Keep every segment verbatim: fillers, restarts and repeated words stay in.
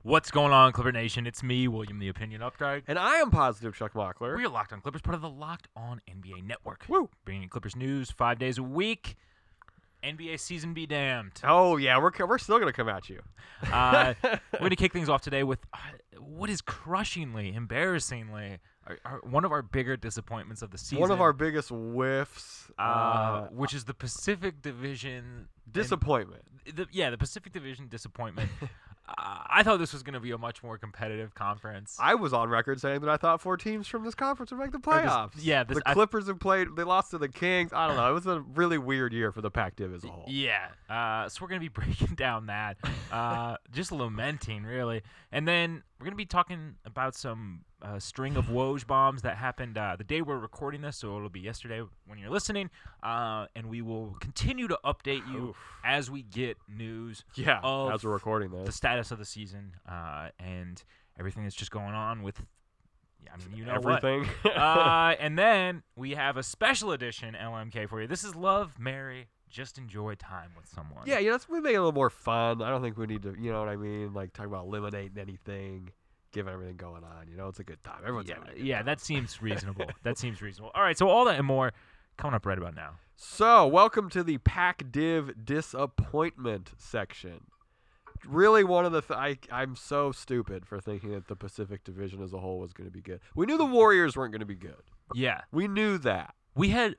What's going on, Clipper Nation? It's me, William the Opinion Updike. And I am Positive Chuck Mockler. We are Locked On Clippers, part of the Locked On N B A Network. Woo! Bringing you Clippers news five days a week. N B A season be damned. Oh, yeah, we're we're still going to come at you. Uh, we're going to kick things off today with uh, what is crushingly, embarrassingly, our, our, one of our bigger disappointments of the season. One of our biggest whiffs. uh, Uh, which is the Pacific Division. disappointment. and The, yeah, the Pacific Division disappointment. uh, I thought this was going to be a much more competitive conference. I was on record saying that I thought four teams from this conference would make the Or this- playoffs. yeah, this- the I- Clippers have played. They lost to the Kings. I don't know. It was a really weird year for the Pac-Div as a whole. Yeah. Uh, so we're going to be breaking down that. Uh, just lamenting, really. And then we're going to be talking about some uh, string of Woj bombs that happened uh, the day we're recording this, so it'll be yesterday when you're listening. Uh, and we will continue to update you Oof. as we get news, Yeah, of as we're recording the this. status of the season, uh, and everything that's just going on with, I mean, you know Everything. what. uh, and then we have a special edition L M K for you. This is Love, Marry, Just Enjoy Time with Someone. Yeah, you know, we make it a little more fun. I don't think we need to, you know what I mean? Like, talk about eliminating anything, given everything going on. You know, it's a good time. Everyone's Yeah, having a good yeah, time. that seems reasonable. that seems reasonable. All right, so all that and more coming up right about now. So, welcome to the Pac-Div disappointment section. Really, one of the th- I I'm so stupid for thinking that the Pacific Division as a whole was going to be good. We knew the Warriors weren't going to be good. Yeah, We knew that. we had,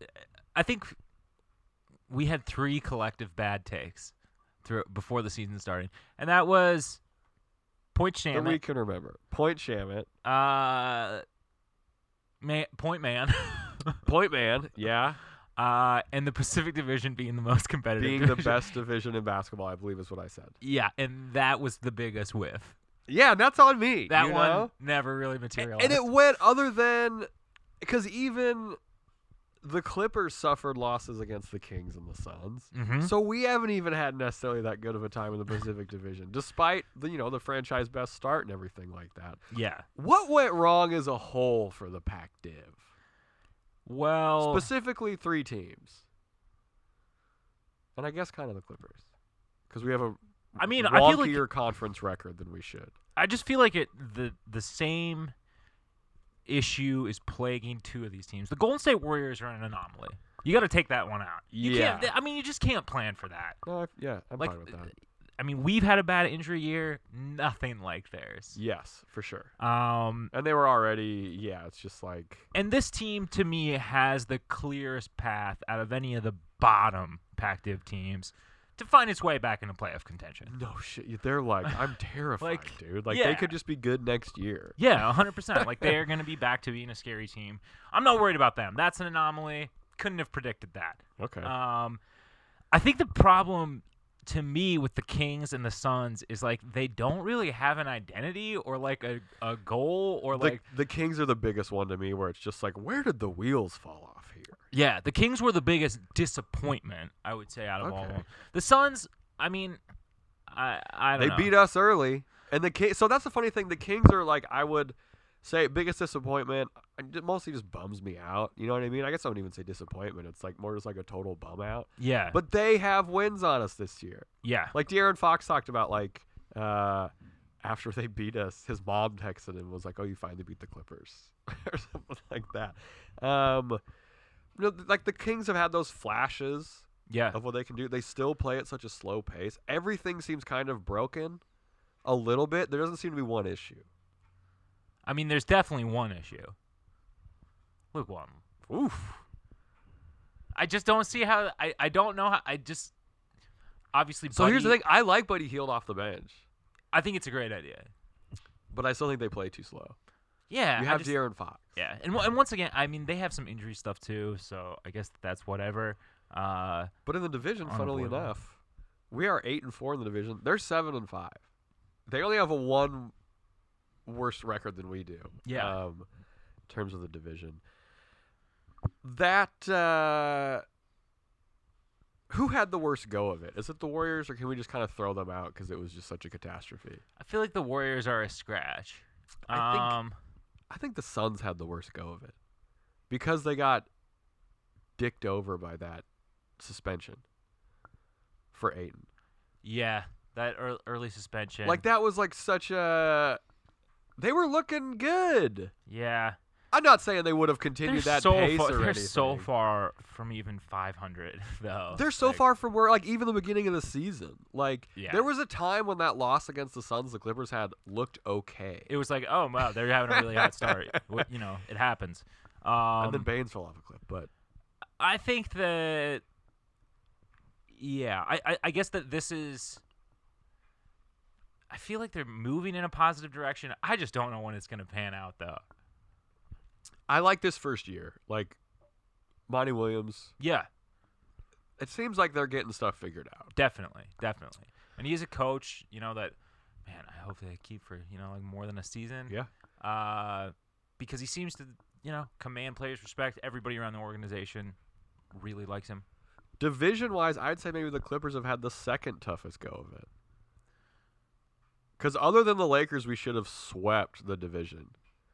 I think, we had three collective bad takes through before the season started, and that was Point That we Shamit, can remember. Point Shamit, uh, man, Point Man, Point Man, yeah, uh, and the Pacific Division being the most competitive. being the division. best division in basketball, I believe is what I said. Yeah, and that was the biggest whiff. Yeah, and that's on me. That you one know? never really materialized. And it went other than because even the Clippers suffered losses against the Kings and the Suns. Mhm. So we haven't even had necessarily that good of a time in the Pacific Division, despite the you know the franchise best start and everything like that. Yeah. What went wrong as a whole for the Pac-Div? Well, Specifically, three teams, and I guess kind of the Clippers, because we have a I mean, I feel like wonkier conference record than we should. I just feel like it the the same issue is plaguing two of these teams. The Golden State Warriors are an anomaly. You got to take that one out. You Yeah. can't. I mean, you just can't plan for that. No, I, yeah, I'm Like, fine with that. I mean, we've had a bad injury year. Nothing like theirs. Yes, for sure. Um, And they were already, yeah, it's just like, and this team to me has the clearest path out of any of the bottom Pac-Div teams to find its way back into playoff contention. no shit. They're like, I'm terrified, Like, dude. Like, yeah. they could just be good next year. Yeah, one hundred percent. Like, they're going to be back to being a scary team. I'm not worried about them. That's an anomaly. Couldn't have predicted that. Okay. Um, I think the problem to me with the Kings and the Suns is, like, they don't really have an identity or, like, a, a goal or, the, like – the Kings are the biggest one to me where it's just like, where did the wheels fall off here? yeah, the Kings were the biggest disappointment, I would say, out of all of Okay. them. The Suns, I mean, I, I don't They know. beat us early. And the King, so that's the funny thing. The Kings are like, I would say, biggest disappointment. It mostly just bums me out. You know what I mean? I guess I wouldn't even say disappointment. It's like more just like a total bum out. Yeah, But they have wins on us this year. yeah. Like De'Aaron Fox talked about, like uh, after they beat us, his mom texted him and was like, "Oh, you finally beat the Clippers," or something like that. Um, you know, like the Kings have had those flashes Yeah. of what they can do. They still play at such a slow pace. Everything seems kind of broken, a little bit. There doesn't seem to be one issue. I mean, there's definitely one issue. Luke Walton. Oof. I just don't see how. I, I don't know how. I just obviously. So here's the Buddy- thing: I like Buddy Hield off the bench, I think it's a great idea. but I still think they play too slow. Yeah, You I have just, De'Aaron Fox. yeah, and and once again, I mean, they have some injury stuff too, so I guess that's whatever. Uh, But in the division, funnily Unavoidable. enough, we are eight and four in the division. They're seven and five. They only have a one worse record than we do. Yeah. Um, in terms of the division. That uh, who had the worst go of it? Is it the Warriors, or can we just kind of throw them out because it was just such a catastrophe? I feel like the Warriors are a scratch. I think- um, I think the Suns had the worst go of it because they got dicked over by that suspension for Ayton. yeah, that ear- early suspension. Like that was like such a. They were looking good. Yeah. I'm not saying they would have continued They're that so pace far, or They're anything. so far from even five hundred, though. They're so Like, far from where, like, even the beginning of the season. Like, Yeah. there was a time when that loss against the Suns, the Clippers had looked okay. It was like, oh, wow, they're having a really hot start. Wh- You know, it happens. Um, and then Baines fell off a cliff. But I think that, yeah, I, I, I guess that this is. I feel like they're moving in a positive direction. I just don't know when it's going to pan out, though. I like this first year. Like, Monty Williams. Yeah, It seems like they're getting stuff figured out. definitely, definitely. And he's a coach, you know, that, man, I hope they keep for, you know, like more than a season. Yeah. Uh, because he seems to, you know, command players' respect. Everybody around the organization really likes him. Division-wise, I'd say maybe the Clippers have had the second toughest go of it. Because other than the Lakers, we should have swept the division.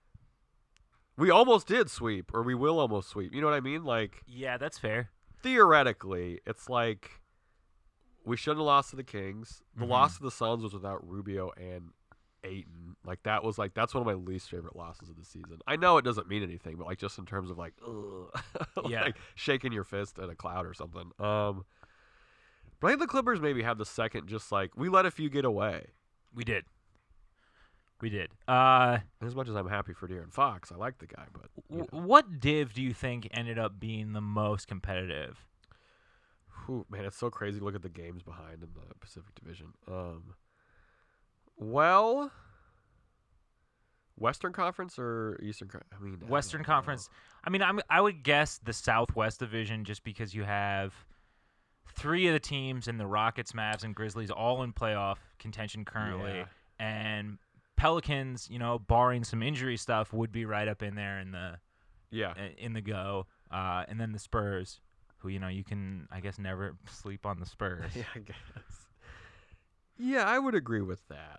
We almost did sweep, or we will almost sweep. You know what I mean? Like, Yeah, that's fair. theoretically, it's like we shouldn't have lost to the Kings. The Mhm. loss to the Suns was without Rubio and Ayton. Like, that was like that's one of my least favorite losses of the season. I know it doesn't mean anything, but like just in terms of like, ugh, Yeah. like shaking your fist at a cloud or something. Um, but I think the Clippers maybe have the second. Just like we let a few get away. We did. We did. Uh, As much as I'm happy for De'Aaron Fox, I like the guy, but you w- know. what div do you think ended up being the most competitive? Whew, man, it's so crazy to look at the games behind in the Pacific Division. Um, well, Western Conference or Eastern? Con- I mean, I Western don't know. Conference. I mean, I'm, I would guess the Southwest Division just because you have three of the teams in the Rockets, Mavs, and Grizzlies all in playoff contention currently. Yeah. And Pelicans, you know, barring some injury stuff, would be right up in there in the Yeah, in the go. Uh, and then the Spurs, who, you know, you can, I guess, never sleep on the Spurs. yeah, I guess. Yeah, I would agree with that.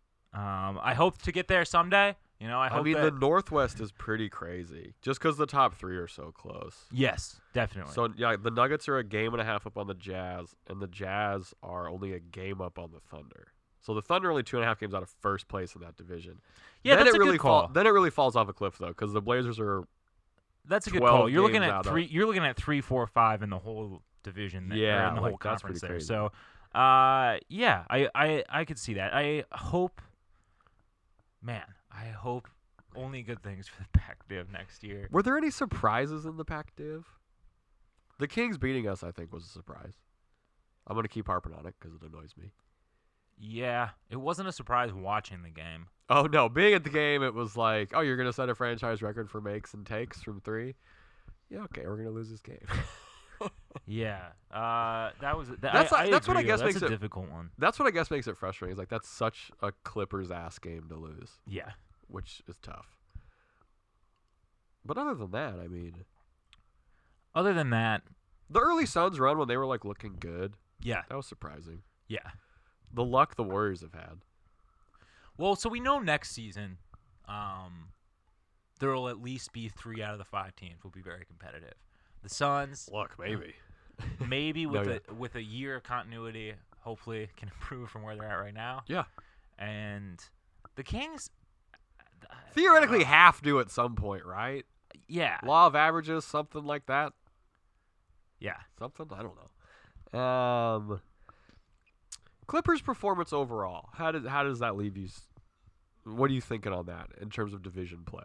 Um, I hope to get there someday. You know, I I, hope mean, that, the Northwest is pretty crazy, just because the top three are so close. yes, definitely. So yeah, the Nuggets are a game and a half up on the Jazz, and the Jazz are only a game up on the Thunder. So the Thunder are only two and a half games out of first place in that division. yeah, then that's it a really good call. fall- then it really falls off a cliff though, because the Blazers are That's a good twelve call. You're looking games at out of- three. You're looking at three, four, five in the whole division. There, or Yeah, in the like, whole that's conference pretty there. crazy. So, uh, yeah, I, I, I could see that. I hope, man, I hope only good things for the Pac Div next year. Were there any surprises in the Pac Div? The Kings beating us, I think, was a surprise. I'm gonna keep harping on it because it annoys me. Yeah, it wasn't a surprise watching the game. Oh no, being at the game, it was like, oh, you're gonna set a franchise record for makes and takes from three. Yeah, okay, we're gonna lose this game. Yeah, uh, that was. That, That's I, like- that's what I agree, though. guess that's makes a it- difficult one. That's what I guess makes it frustrating. Is like that's such a Clippers ass game to lose, Yeah. which is tough. But other than that, I mean, Other than that, the early Suns run when they were like looking good, yeah, that was surprising. yeah. The luck the Warriors have had. Well, so we know next season, um, there will at least be three out of the five teams will be very competitive. The Suns, Luck, maybe. maybe No, with yeah. a with a year of continuity, hopefully can improve from where they're at right now. Yeah. And the Kings, uh, Theoretically, uh, have to at some point, right? yeah, Law of averages, something like that. yeah. Something I don't know. Um, Clippers' performance overall. How does how does that leave you? s- What are you thinking on that in terms of division play?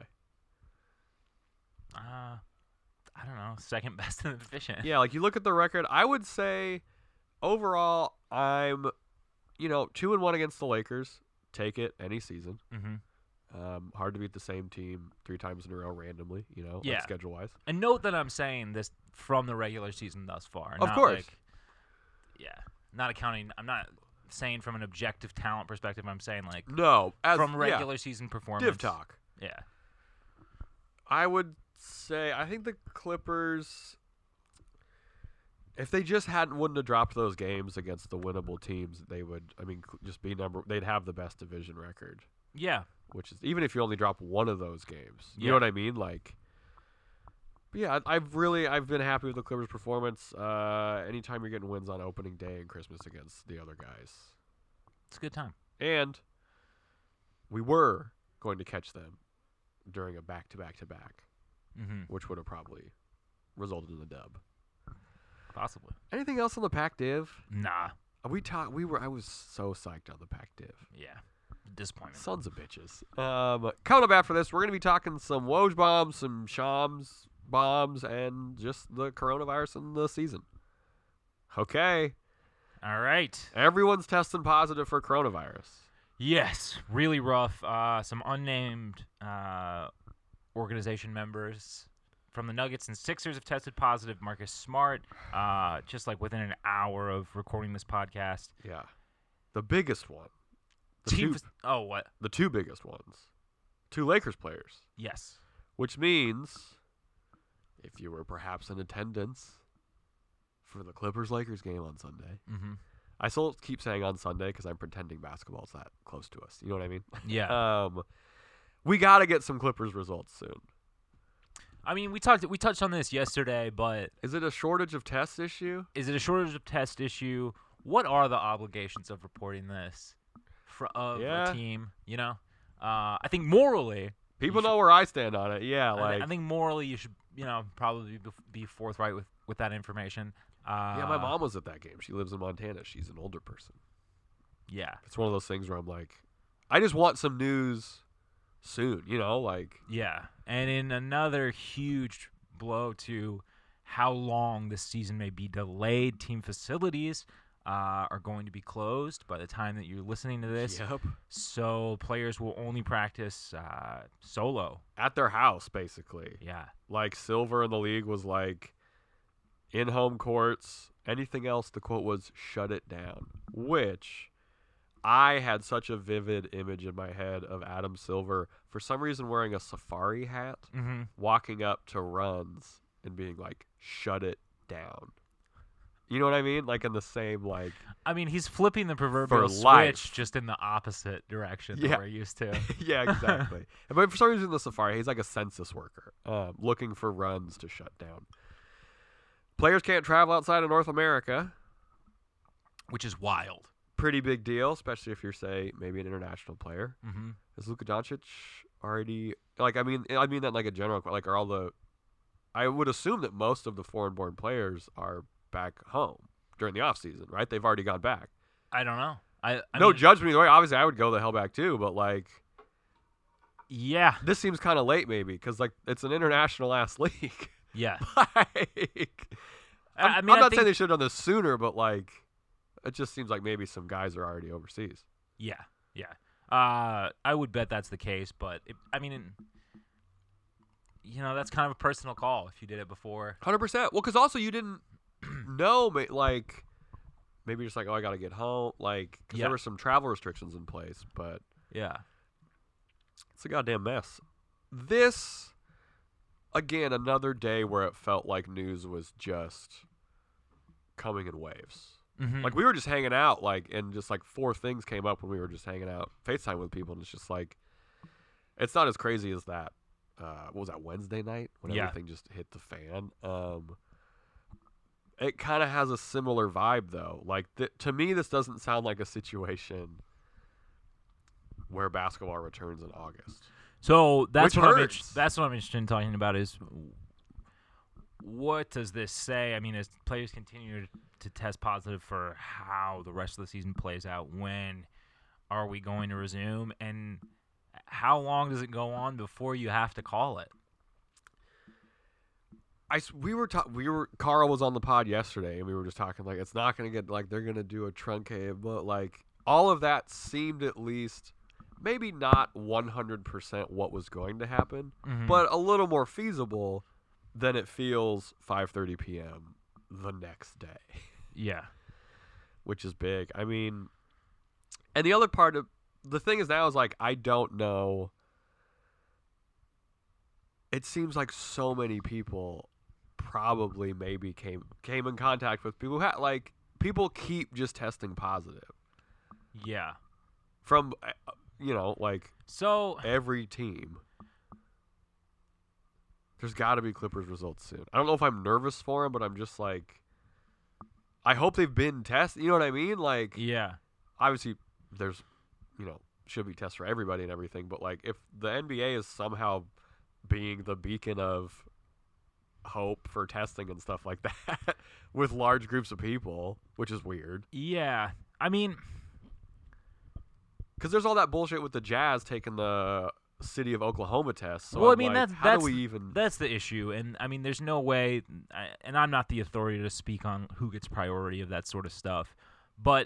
Uh, I don't know, second best in the division. Yeah, like you look at the record. I would say overall, I'm, you know, two and one against the Lakers. Take it any season. Mm-hmm. Um, hard to beat the same team three times in a row randomly. You know, Yeah. schedule wise. And note that I'm saying this from the regular season thus far. Of not course. Like, yeah, not accounting. I'm not saying from an objective talent perspective. I'm saying like No, as from yeah, regular season performance. div talk. Yeah. I would say I think the Clippers, if they just hadn't wouldn't have dropped those games against the winnable teams, they would. I mean, cl- just be number. They'd have the best division record, Yeah. which is even if you only drop one of those games. You Yeah. know what I mean? Like, but yeah, I- I've really I've been happy with the Clippers' performance. Uh, anytime you're getting wins on opening day and Christmas against the other guys, It's a good time. And we were going to catch them during a back-to-back-to-back, Mm-hmm. which would have probably resulted in the dub. Possibly. Anything else on the Pac Div? Nah. We talked. We were. I was so psyched on the Pac Div. Yeah. Disappointment. Sons of bitches. Um, coming up after this, we're gonna be talking some Woj bombs, some Shams bombs, and just the coronavirus in the season. Okay. All right. Everyone's testing positive for coronavirus. Yes. Really rough. Uh, some unnamed uh, organization members from the Nuggets and Sixers have tested positive. Marcus Smart, uh, just like within an hour of recording this podcast. Yeah. The biggest one. The Team two, f- oh, what? the two biggest ones. Two Lakers players. Yes. Which means, if you were perhaps in attendance for the Clippers-Lakers game on Sunday, Mm-hmm. I still keep saying on Sunday because I'm pretending basketball's that close to us. You know what I mean? Yeah. Um, we got to get some Clippers results soon. I mean, we talked. We touched on this yesterday, but Is it a shortage of tests issue? is it a shortage of test issue? What are the obligations of reporting this for of Yeah. a team? You know, uh, I think morally, People You know where I stand on it. Yeah, I, like I think morally you should, you know, probably be, be forthright with, with that information. Uh, yeah. My mom was at that game. She lives in Montana. She's an older person. Yeah, It's one of those things where I'm like, I just want some news soon. You know, like yeah. And in another huge blow to how long this season may be delayed, team facilities uh, are going to be closed by the time that you're listening to this. yep, So players will only practice uh, solo. at their house basically. Yeah. Like Silver in the league was like in home courts. Anything else, the quote was shut it down, which I had such a vivid image in my head of Adam Silver for some reason wearing a safari hat, Mm-hmm. walking up to runs and being like, shut it down. You know what I mean? Like in the same like I mean, he's flipping the proverbial life. switch just in the opposite direction Yeah. that we're used to. yeah, exactly. But for some reason, the safari, he's like a census worker, um, looking for runs to shut down. Players can't travel outside of North America. Which is wild. Pretty big deal, especially if you're, say, maybe an international player. Mm-hmm. Is Luka Doncic already like? I mean, I mean that like a general. Like, are all the? I would assume that most of the foreign-born players are back home during the off season, right? They've already gone back. I don't know. I, I no mean, judgment either way. Obviously, I would go the hell back too, but like, Yeah. this seems kind of late, maybe, because like it's an international ass league. Yeah. like, I- I'm, I mean, I'm I not think- saying they should have done this sooner, but like, it just seems like maybe some guys are already overseas. Yeah. Yeah. Uh, I would bet that's the case, but it, I mean, in- you know, that's kind of a personal call if you did it before. Hundred percent. Well, because also you didn't know, ma- like, maybe you're just like, oh, I gotta get home, like, because Yeah. there were some travel restrictions in place, but Yeah. it's a goddamn mess. This, again, another day where it felt like news was just coming in waves. Mm-hmm. Like we were just hanging out, like, and just like four things came up when we were just hanging out, FaceTime with people, and it's just like, it's not as crazy as that. Uh, what was that, Wednesday night when Yeah. everything just hit the fan? Um, it kind of has a similar vibe though. Like th- to me, this doesn't sound like a situation where basketball returns in August. So that's Which what I'm hurts. inter- that's what I'm interested in talking about is what does this say? I mean, as players continue to test positive for how the rest of the season plays out, when are we going to resume, and how long does it go on before you have to call it? I s- we were ta- we were Carl was on the pod yesterday, and we were just talking like it's not gonna get like they're gonna do a truncated, but like all of that seemed at least maybe not one hundred percent what was going to happen, Mhm. but a little more feasible than it feels five thirty p.m. the next day, Yeah. which is big. I mean, and the other part of the thing is now is like I don't know. It seems like so many people probably maybe came came in contact with people who had like people keep just testing positive Yeah. from uh, you know like So every team. There's got to be Clippers results soon. I don't know if I'm nervous for them, but I'm just like, I hope they've been tested. You know what I mean? Like, yeah. obviously, there's, you know, should be tests for everybody and everything. But like, if the N B A is somehow being the beacon of hope for testing and stuff like that with large groups of people, which is weird. Yeah, I mean, because there's all that bullshit with the Jazz taking the city of Oklahoma test. So well, I'm I mean like, that's how that's do we even? that's the issue, and I mean, there's no way, I, and I'm not the authority to speak on who gets priority of that sort of stuff, but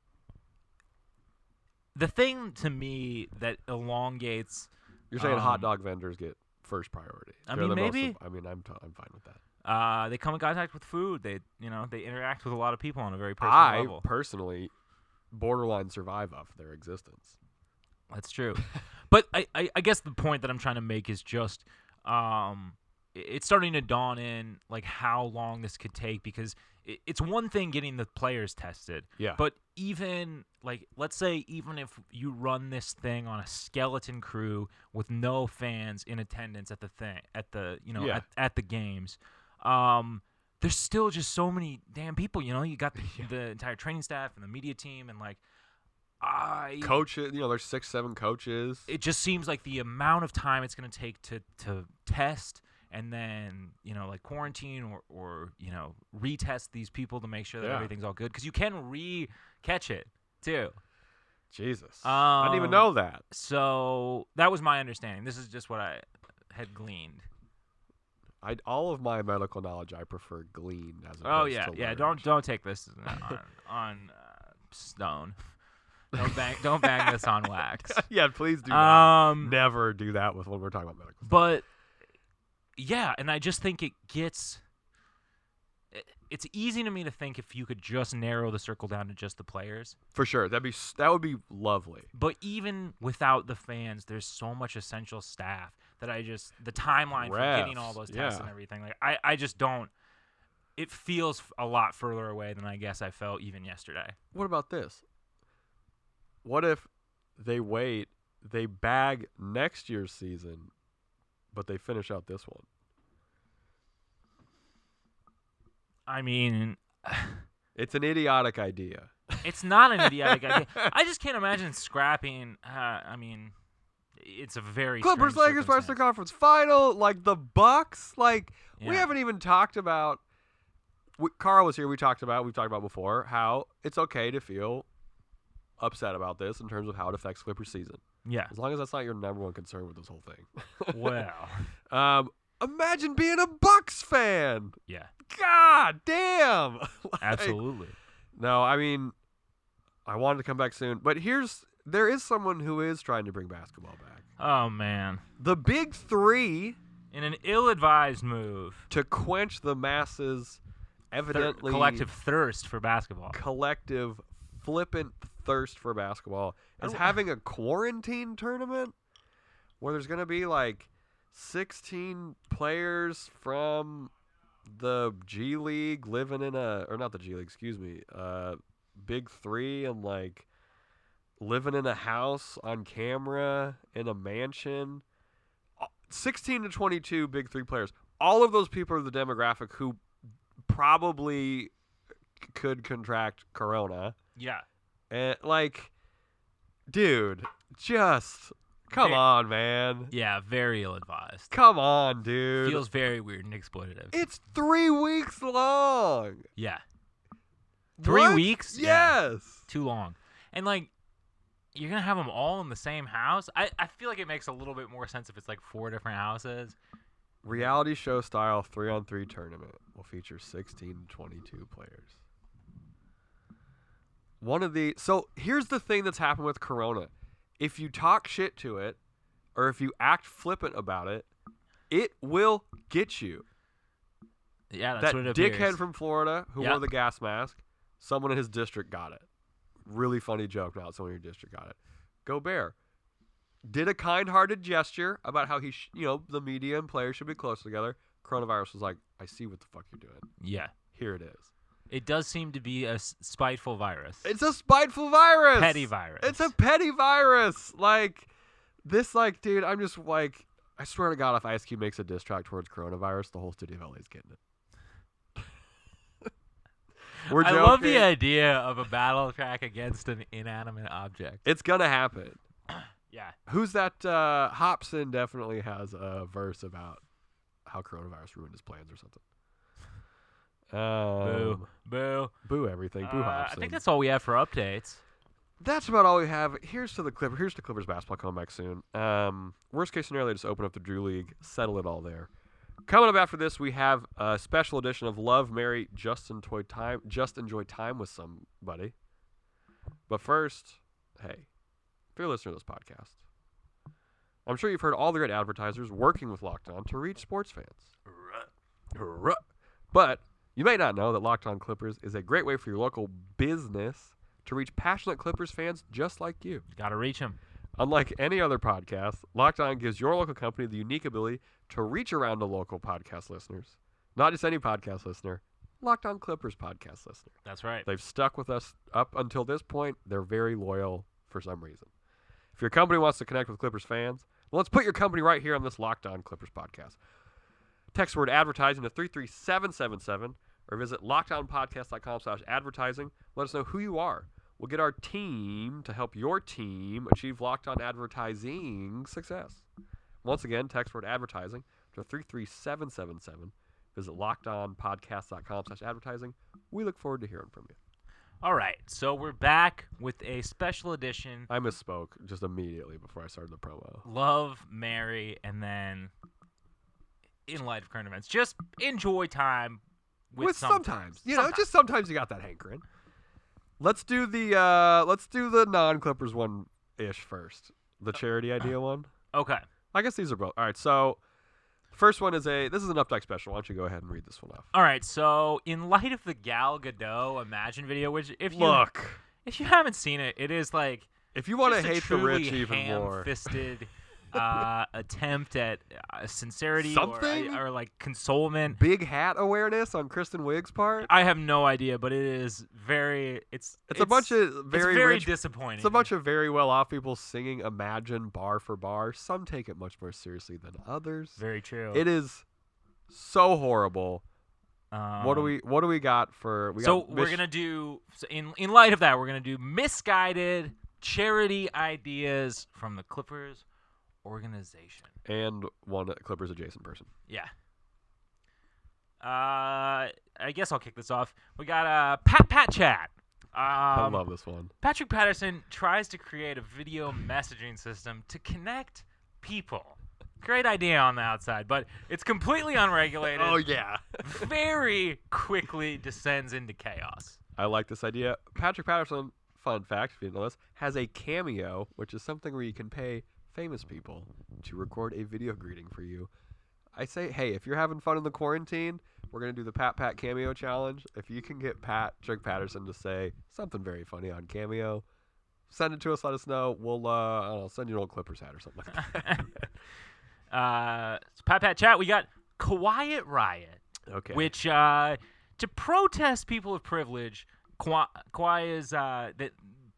the thing to me that elongates. You're saying um, hot dog vendors get first priority. I They're mean, the most maybe. im- I mean, I'm t- I'm fine with that. Uh, they come in contact with food. They, you know, they interact with a lot of people on a very personal I level. personally borderline survive off their existence. That's true. But I, I, I guess the point that I'm trying to make is just um, i- it's starting to dawn in like how long this could take, because it, it's one thing getting the players tested. Yeah. But even like let's say even if you run this thing on a skeleton crew with no fans in attendance at the thing at the you know Yeah. at, at the games, um, there's still just so many damn people. You know, you got the, the entire training staff and the media team and like I Coaches, you know, there's six, seven coaches. it just seems like the amount of time it's going to take to to test and then you know like quarantine or or you know retest these people to make sure that Yeah. everything's all good, because you can re catch it too. Jesus. I didn't even know Um, that. So that was my understanding. This is just what I had gleaned. I all of my medical knowledge I prefer gleaned as opposed Oh yeah, to yeah. learned. Don't don't take this on on uh, stone. Don't bang don't bang this on wax. yeah, please do not. Um, Never do that with when we're talking about medical. but yeah, and I just think it gets. it- It's easy to me to think if you could just narrow the circle down to just the players. For sure, that'd be s- that would be lovely. But even without the fans, there's so much essential staff that I just the timeline for getting all Refs, those tests yeah. and everything. Like I, I just don't. It feels a lot further away than I guess I felt even yesterday. What about this? What if they wait, they bag next year's season, but they finish out this one? I mean, It's an idiotic idea. it's not an idiotic idea. I just can't imagine scrapping. Uh, I mean, it's a very Clippers, strange Lakers, Western circumstance. Conference Final, like the Bucks. Like we Yeah. haven't even talked about. We, Carl was here. We talked about. We've talked about before how it's okay to feel upset about this in terms of how it affects Clippers season, Yeah. as long as that's not your number one concern with this whole thing. Well. um, imagine being a Bucks fan. Yeah. God damn. Like, Absolutely. No, I mean, I wanted to come back soon, but here's there is someone who is trying to bring basketball back. Oh man. The Big Three, In an ill-advised move, to quench the masses' thir- evidently collective thirst for basketball. collective flippant thirst for basketball, is I- having a quarantine tournament where there's going to be like sixteen players from the G League living in a, or not the G League, excuse me, uh, Big Three, and like living in a house on camera in a mansion. sixteen to twenty-two Big Three players. All of those people are the demographic who probably c- could contract corona. Yeah. And like, dude, just come Ve- on, man. Yeah, very ill-advised. Come on, dude. Feels very weird and exploitative. It's three weeks long. Yeah. Three What? weeks? Yeah. Yes. Too long. And like, you're gonna have them all in the same house. I, I feel like it makes a little bit more sense if it's like four different houses. Reality show style three on three tournament will feature sixteen to twenty-two players. One of the so here's the thing that's happened with Corona. If you talk shit to it, or if you act flippant about it, it will get you. Yeah, that's That what it dickhead appears. from Florida who Yep. wore the gas mask, someone in his district got it. Really funny joke. Now someone in your district got it. Go Bear. Did a kind-hearted gesture about how he, sh- you know, the media and players should be close together. Coronavirus was like, I see what the fuck you're doing. Yeah. Here it is. It does seem to be a s- spiteful virus. It's a spiteful virus. Petty virus. It's a petty virus. Like this, like, dude, I'm just like, I swear to God, if Ice Cube makes a diss track towards coronavirus, the whole studio of L A is getting it. We're I joking. love the idea of a battle track against an inanimate object. It's gonna happen. Yeah. Who's that? Uh, Hobson definitely has a verse about how coronavirus ruined his plans or something. Um, Boo. Boo. Boo everything. Boo Uh, I Hobson. think that's all we have for updates. That's about all we have. Here's to the Clipper. Here's to Clippers basketball coming back soon. Um, worst case scenario, they just open up the Drew League, settle it all there. Coming up after this, we have a special edition of Love, Marry, Just Enjoy Time. Just enjoy time with somebody. But first, hey, if you're a listener to this podcast, I'm sure you've heard all the great advertisers working with Locked On to reach sports fans. But you may not know that Locked On Clippers is a great way for your local business to reach passionate Clippers fans just like you. Got to reach them. Unlike any other podcast, Locked On gives your local company the unique ability to reach around to local podcast listeners. Not just any podcast listener, Locked On Clippers podcast listener. That's right. They've stuck with us up until this point. They're very loyal for some reason. If your company wants to connect with Clippers fans, well, let's put your company right here on this Locked On Clippers podcast. Text word advertising to three three seven seven seven or visit lockedonpodcast.com slash advertising. Let us know who you are. We'll get our team to help your team achieve Locked On advertising success. Once again, text word advertising to three three seven seven seven. Visit lockedonpodcast.com slash advertising. We look forward to hearing from you. All right, so we're back with a special edition. I misspoke just immediately before I started the promo. Love, marry, and then in light of current events, just enjoy time with, With some sometimes, friends. you know, Sometimes. just sometimes you got that hankering. Let's do the uh, let's do the non-Clippers one ish first. The charity idea one. Okay. I guess these are both. All right, so first one is a this is an Up Deck special. Why don't you go ahead and read this one off? All right, so in light of the Gal Gadot Imagine video, which if you Look, if you haven't seen it, it is like if you want to just a hate the rich truly even more, ham-fisted uh, attempt at uh, sincerity Something? or, or like consolement. big hat awareness on Kristen Wiig's part. I have no idea, but it is very. It's It's, a bunch of very, it's very rich. disappointing. It's a bunch of very well off people singing Imagine bar for bar. Some take it much more seriously than others. very true. It is so horrible. Um, what do we What do we got for? We so got we're Mich- gonna do so in in light of that, we're gonna do misguided charity ideas from the Clippers organization. and one Clippers adjacent person. Yeah. Uh, I guess I'll kick this off. We got uh, Pat Pat Chat. Um, I love this one. Patrick Patterson tries to create a video messaging system to connect people. Great idea on the outside, but it's completely unregulated. Oh yeah, Very quickly descends into chaos. I like this idea. Patrick Patterson, fun fact if you didn't know this, has a Cameo, which is something where you can pay famous people to record a video greeting for you. I say, hey, if you're having fun in the quarantine, we're gonna do the Pat Pat Cameo challenge. If you can get Patrick Patterson to say something very funny on Cameo, send it to us. Let us know. We'll uh, I don't know, send you an old Clippers hat or something like that. uh, so Pat Pat Chat, we got Quiet Riot, Okay. which uh, to protest people of privilege, Kawhi, Kawhi is uh, that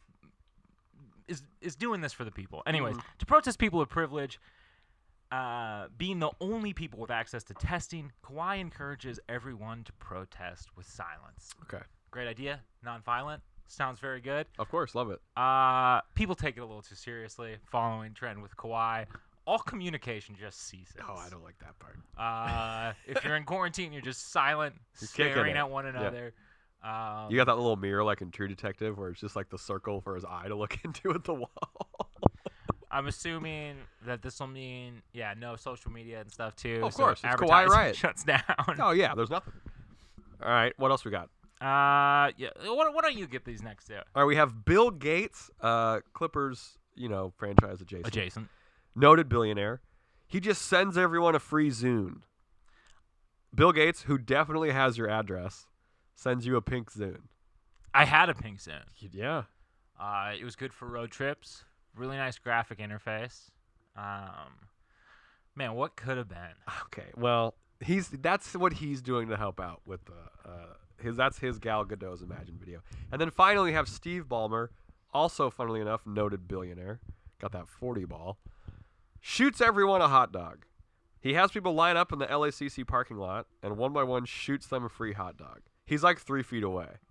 is is doing this for the people. Anyways, Mhm. to protest people of privilege, uh, being the only people with access to testing, Kawhi encourages everyone to protest with silence. Okay. Great idea, non-violent. Sounds very good. Of course, love it. Uh, people take it a little too seriously. Following trend with Kawhi, all communication just ceases. Oh, I don't like that part. Uh, if you're in quarantine, you're just silent, You're kicking staring it. at one Yeah. another. Um, You got that little mirror like in True Detective where it's just like the circle for his eye to look into at the wall. I'm assuming that this will mean, yeah, no social media and stuff too. Of so course, it's Kawhi advertising Riot. shuts down. Oh yeah, there's nothing. All right, what else we got? Uh, yeah. Why, why don't you get these next two? All right, we have Bill Gates, uh, Clippers, you know, franchise adjacent, Adjacent. noted billionaire. He just sends everyone a free Zune. Bill Gates, who definitely has your address, sends you a pink Zune. I had a pink zone. Yeah. Uh, it was good for road trips. Really nice graphic interface. Um, man, what could have been? Okay. Well, he's that's what he's doing to help out with the uh, his that's his Gal Gadot's Imagine video. And then finally we have Steve Ballmer, also funnily enough noted billionaire, got that forty ball. Shoots everyone a hot dog. He has people line up in the L A C C parking lot and one by one shoots them a free hot dog. He's like three feet away.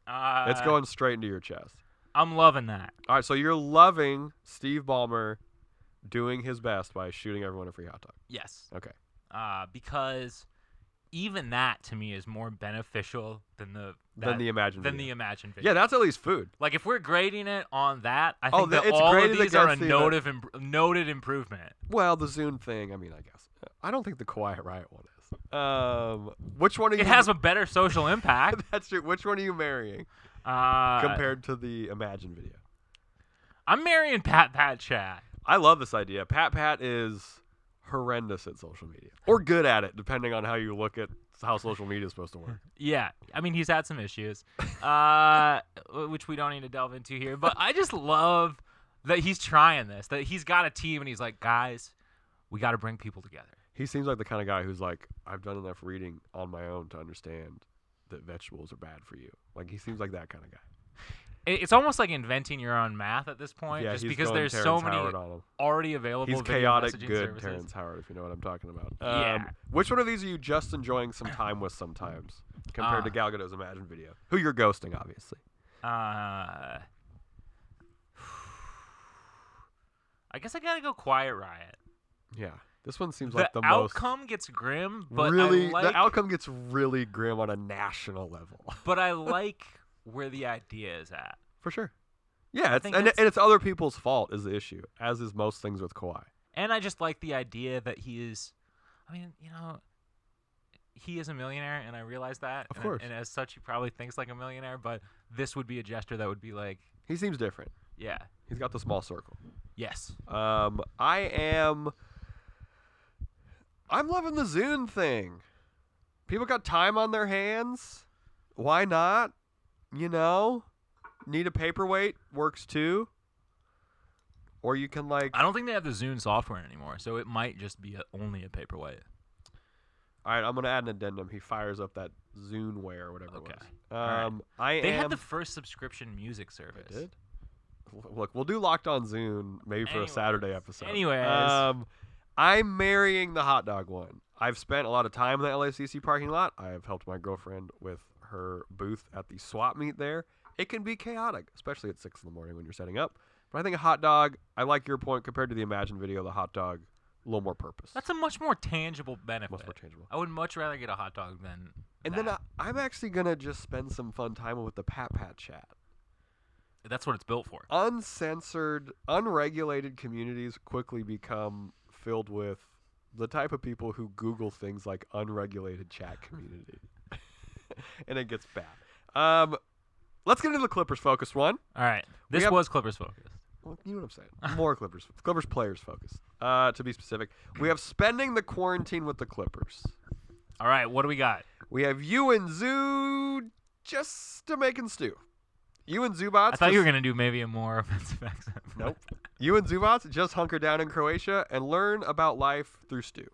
Uh, It's going straight into your chest. I'm loving that. All right, so you're loving Steve Ballmer doing his best by shooting everyone a free hot dog. Yes. Okay. Uh, because even that to me is more beneficial than the Than that- the Imagine than video. the Imagine video. Yeah, that's at least food. Like if we're grading it on that, I Oh, think the- that it's all of graded these are a against the- noted, imp- noted improvement. Well, the Zune thing, I mean, I guess. I don't think the Quiet Riot one is. Um, which one are you? It has a better social impact. That's true. Which one are you marrying Uh, compared to the Imagine video? I'm marrying Pat Pat Chat. I love this idea. Pat Pat is horrendous at social media, or good at it, depending on how you look at how social media is supposed to work. Yeah, I mean he's had some issues, uh, which we don't need to delve into here. But I just love that he's trying this. That he's got a team and he's like, guys, we got to bring people together. He seems like the kind of guy who's like, I've done enough reading on my own to understand that vegetables are bad for you. Like, he seems like that kind of guy. It- It's almost like inventing your own math at this point, Yeah, just he's because going there's so Terrence many Howard on him. already available. He's video chaotic messaging good services. Terrence Howard, if you know what I'm talking about. Yeah. Um, which one of these are you just enjoying some time with sometimes compared to Uh. Gal Gadot's Imagine video? Who you're ghosting, obviously. Uh, I guess I gotta go Quiet Riot. Yeah. This one seems The, like the outcome gets grim, most but really I like, the outcome gets really grim on a national level. but I like where the idea is at. For sure. Yeah, it's, think and, that's- and it's other people's fault is the issue, as is most things with Kawhi. And I just like the idea that he is, I mean, you know, he is a millionaire, and I realize that. Of and, course. And as such, he probably thinks like a millionaire, but this would be a gesture that would be like, He seems different. yeah, He's got the small circle. yes. Um, I am. I'm loving the Zune thing. People got time on their hands. Why not? You know, need a paperweight works too. Or you can like. I don't think they have the Zune software anymore, so it might just be a, only a paperweight. All right, I'm gonna add an addendum. He fires up that Zuneware or whatever Okay. it was. right. Um, I They am. had the first subscription music service. They did? Look, we'll do Locked On Zune maybe for Anyways. a Saturday episode. Anyways. Um, I'm marrying the hot dog one. I've spent a lot of time in the L A C C parking lot. I have helped my girlfriend with her booth at the swap meet there. It can be chaotic, especially at six in the morning when you're setting up. But I think a hot dog, I like your point compared to the Imagine video, the hot dog, a little more purpose. That's a much more tangible benefit. much more tangible. I would much rather get a hot dog than And that. then I, I'm actually going to just spend some fun time with the Pat Pat chat. That's what it's built for. Uncensored, unregulated communities quickly become filled with the type of people who Google things like unregulated chat community. And it gets bad. Um, let's get into the Clippers focused one. All right. This have- was Clippers focused. Well, you know what I'm saying. More Clippers. Clippers players focused. Uh, to be specific, we have spending the quarantine with the Clippers. All right. What do we got? We have you and Zoo just to making stew. You and Zubats. I thought you were just- going to do maybe a more offensive accent. Nope. You and Zubats just hunker down in Croatia and learn about life through stew.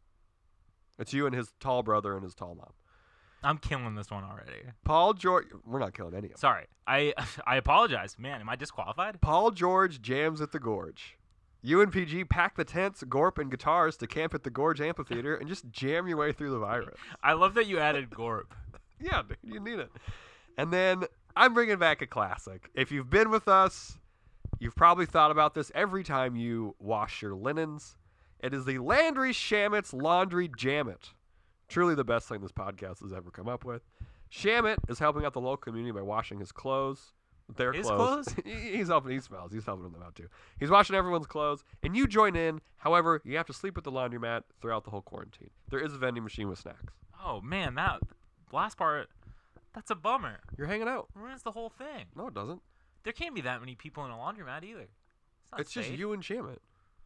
It's you and his tall brother and his tall mom. I'm killing this one already. Paul George. We're not killing any of them. Sorry. I I apologize. Man, am I disqualified? Paul George jams at the Gorge. You and P G pack the tents, Gorp, and guitars to camp at the Gorge Amphitheater and just jam your way through the virus. I love that you added Gorp. Yeah, dude, you need it. And then I'm bringing back a classic. If you've been with us, you've probably thought about this every time you wash your linens. It is the Landry Shamit's Laundry Jamit. Truly the best thing this podcast has ever come up with. Shamit is helping out the local community by washing his clothes. Their His clothes. clothes? He- He's helping. He smells. He's helping them out too. He's washing everyone's clothes, and you join in. However, you have to sleep at the laundromat throughout the whole quarantine. There is a vending machine with snacks. Oh, man, that last part, that's a bummer. You're hanging out. Ruins the whole thing. No, it doesn't. There can't be that many people in a laundromat either. It's, not It's just safe. you and Shamit.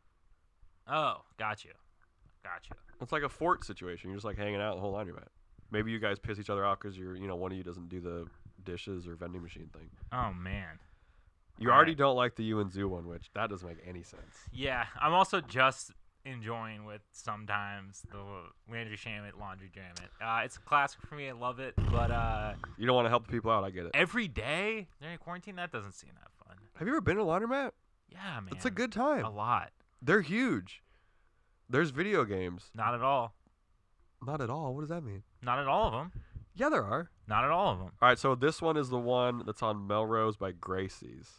Oh, got you. Got you. It's like a fort situation. You're just like hanging out in the whole laundromat. Maybe you guys piss each other off because you're, you know, one of you doesn't do the dishes or vending machine thing. Oh, man. You All already right. don't like the you and Zoo one, which that doesn't make any sense. Yeah, I'm also just enjoying with sometimes the Landry Shamit Laundry Jamit. Uh, it's a classic for me. I love it. But uh, You don't want to help the people out. I get it. every day during quarantine, that doesn't seem that fun. Have you ever been to a laundromat? Yeah, man. It's a good time. A lot. They're huge. There's video games. Not at all. Not at all. What does that mean? Not at all of them. Yeah, there are. Not at all of them. All right, so this one is the one that's on Melrose by Gracie's.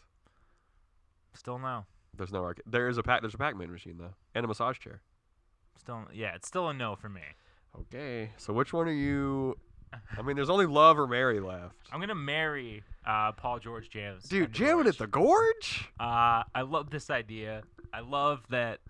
Still no. There's no arcade. There is a pac. There's a Pac-Man machine though, and a massage chair. Still, yeah, it's still a no for me. Okay, so which one are you? I mean, there's only Love or Marry left. I'm gonna marry uh, Paul George Jams. Dude, and jamming George. at the gorge? Uh, I love this idea. I love that.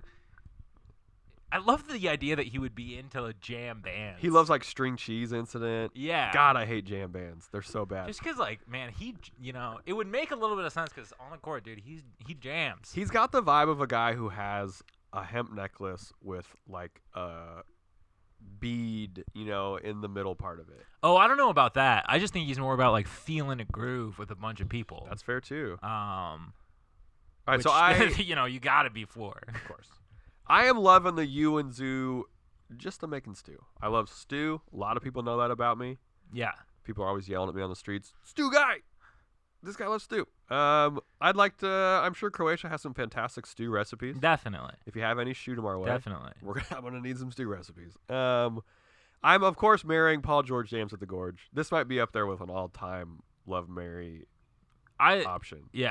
I love the idea that he would be into a jam band. He loves like String Cheese Incident. Yeah. God, I hate jam bands. They're so bad. Just because, like, man, he, j- you know, it would make a little bit of sense because on the court, dude, he's he jams. He's got the vibe of a guy who has a hemp necklace with like a bead, you know, in the middle part of it. Oh, I don't know about that. I just think he's more about like feeling a groove with a bunch of people. That's fair too. um. All right, which, so I, you know, you gotta be for. of course, I am loving the you and Zoo just to making stew. I love stew. A lot of people know that about me. Yeah. People are always yelling at me on the streets, stew guy. This guy loves stew. Um, I'd like to. I'm sure Croatia has some fantastic stew recipes. Definitely. If you have any, shoot them our way. Definitely. We're gonna, I'm gonna need some stew recipes. Um, I'm of course marrying Paul George Jams at the Gorge. This might be up there with an all-time love marry I. option. Yeah.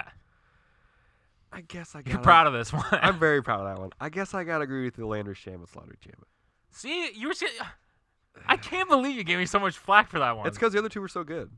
I guess I got. You're proud of this one. I'm very proud of that one. I guess I gotta agree with the Landers Shamus Slaughter Jam. See, you were. See- I can't believe you gave me so much flack for that one. It's because the other two were so good.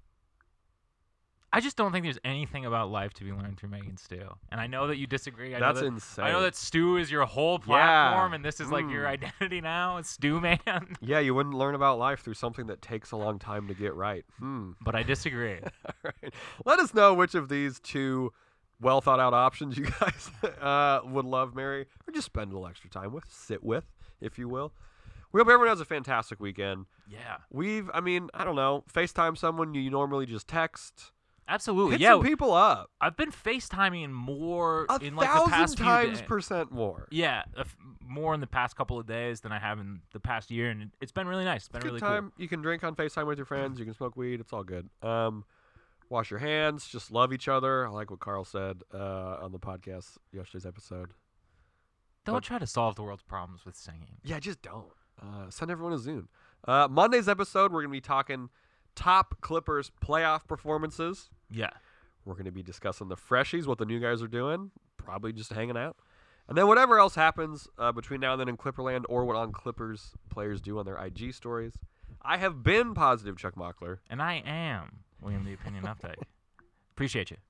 I just don't think there's anything about life to be learned through Megan Stew. And I know that you disagree. I That's know that, insane. I know that Stew is your whole Yeah. platform, and this is like your Mm. identity now. It's Stew Man. Yeah, you wouldn't learn about life through something that takes a long time to get right. Hmm. But I disagree. All right. Let us know which of these two well thought out options you guys uh, would love, marry, or just spend a little extra time with, sit with, if you will. We hope everyone has a fantastic weekend. Yeah. We've, I mean, I don't know, FaceTime someone you normally just text. Absolutely. Hit yeah. some people up. I've been FaceTiming more A in like the thousand past times few days. percent more. Yeah, a f- more in the past couple of days than I have in the past year, and it- it's been really nice. It's been It's a really good time. You can drink on FaceTime with your friends. You can smoke weed. It's all good. Um, wash your hands. Just love each other. I like what Carl said uh, on the podcast yesterday's episode. cool. Don't but- try to solve the world's problems with singing. Yeah, just don't. Uh, send everyone a Zune. Uh, Monday's episode, we're going to be talking top Clippers playoff performances. Yeah. We're going to be discussing the freshies, what the new guys are doing, probably just hanging out. And then whatever else happens uh, between now and then in Clipperland or what on Clippers players do on their I G stories. I have been Positive Chuck Mockler. And I am William the Opinion Update. Appreciate you.